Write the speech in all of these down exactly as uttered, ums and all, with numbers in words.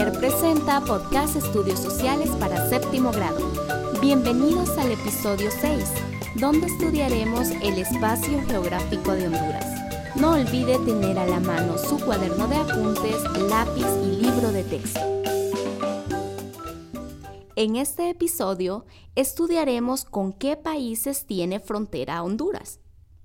Bachiller presenta Podcast Estudios Sociales para séptimo grado. Bienvenidos al episodio seis, donde estudiaremos el espacio geográfico de Honduras. No olvide tener a la mano su cuaderno de apuntes, lápiz y libro de texto. En este episodio estudiaremos con qué países tiene frontera Honduras.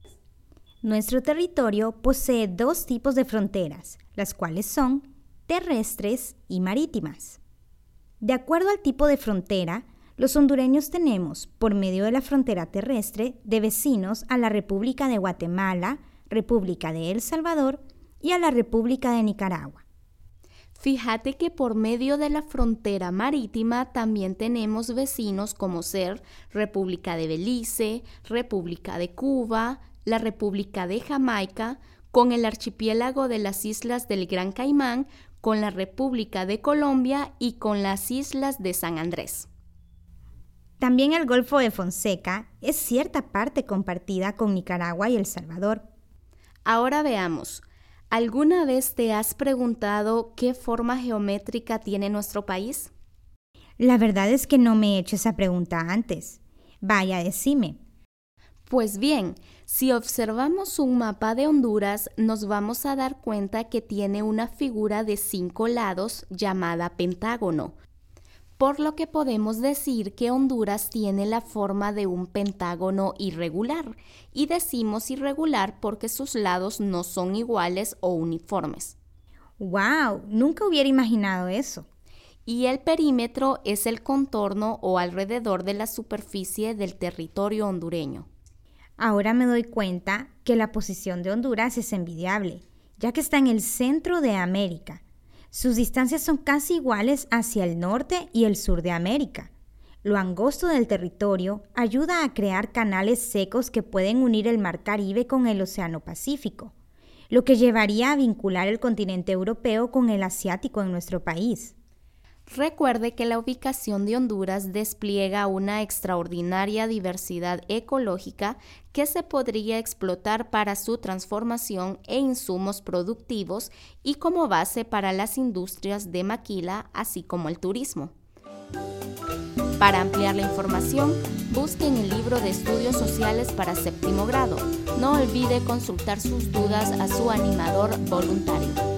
Nuestro territorio posee dos tipos de fronteras, las cuales son terrestres y marítimas. De acuerdo al tipo de frontera, los hondureños tenemos, por medio de la frontera terrestre, de vecinos a la República de Guatemala, República de El Salvador y a la República de Nicaragua. Fíjate que por medio de la frontera marítima también tenemos vecinos como ser República de Belice, República de Cuba, la República de Jamaica, con el archipiélago de las Islas del Gran Caimán, con la República de Colombia y con las Islas de San Andrés. También el Golfo de Fonseca es cierta parte compartida con Nicaragua y El Salvador. Ahora veamos, ¿alguna vez te has preguntado qué forma geométrica tiene nuestro país? La verdad es que no me he hecho esa pregunta antes. Vaya, decime. Pues bien, si observamos un mapa de Honduras, nos vamos a dar cuenta que tiene una figura de cinco lados llamada pentágono, por lo que podemos decir que Honduras tiene la forma de un pentágono irregular, y decimos irregular porque sus lados no son iguales o uniformes. ¡Wow! Nunca hubiera imaginado eso. Y el perímetro es el contorno o alrededor de la superficie del territorio hondureño. Ahora me doy cuenta que la posición de Honduras es envidiable, ya que está en el centro de América. Sus distancias son casi iguales hacia el norte y el sur de América. Lo angosto del territorio ayuda a crear canales secos que pueden unir el Mar Caribe con el Océano Pacífico, lo que llevaría a vincular el continente europeo con el asiático en nuestro país. Recuerde que la ubicación de Honduras despliega una extraordinaria diversidad ecológica que se podría explotar para su transformación e insumos productivos y como base para las industrias de maquila, así como el turismo. Para ampliar la información, busquen el libro de Estudios Sociales para séptimo grado. No olvide consultar sus dudas a su animador voluntario.